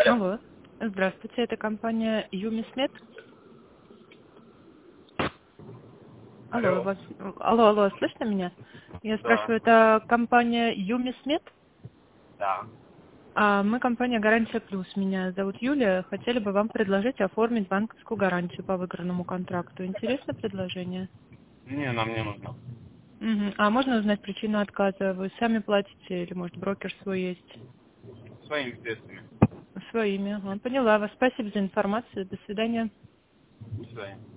Алло. Здравствуйте, это компания Юмисмед. Алло, Алло. вас... алло, слышно меня? Я Да. спрашиваю, это компания Юмисмед? Да. Мы компания Гарантия Плюс. Меня зовут Юлия. Хотели бы вам предложить оформить банковскую гарантию по выигранному контракту. Интересное предложение? Не, нам не нужно. Мгм. А можно узнать причину отказа? Вы сами платите или, может, брокер свой есть? Своими средствами. Своими. Ага, поняла вас. Спасибо за информацию. До свидания. До свидания.